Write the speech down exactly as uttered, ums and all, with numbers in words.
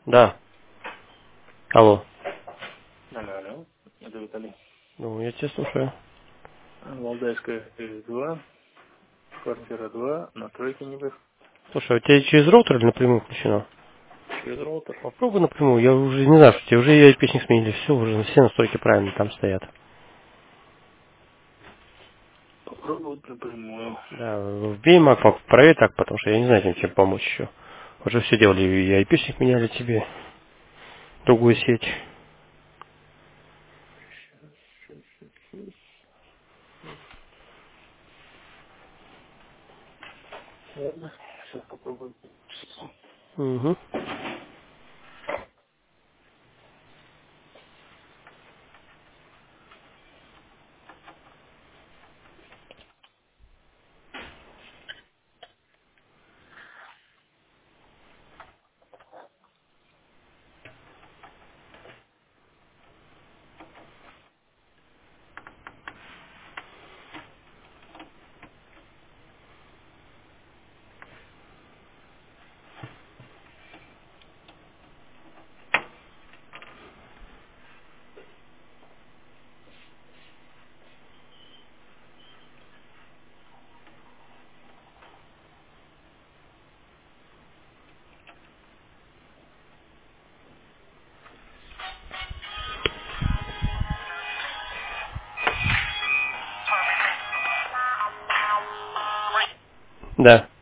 Да. Алло. Алло, алло. Это Виталий. Ну, я тебя слушаю. Валдайская два, квартира два, на тройке небес. Слушай, а у тебя через роутер или напрямую включено? Через роутер. Попробуй напрямую. Я уже не знаю, что тебе уже и ай пи-шник сменили. Все, уже все настройки правильно там стоят. Попробовать напрямую. Да, вбей Mac, проверь так, потому что я не знаю, чем тебе помочь еще. Уже все делали, и ай пи-шник меняли тебе, другую сеть. Ладно, сейчас попробуем. Угу. Да.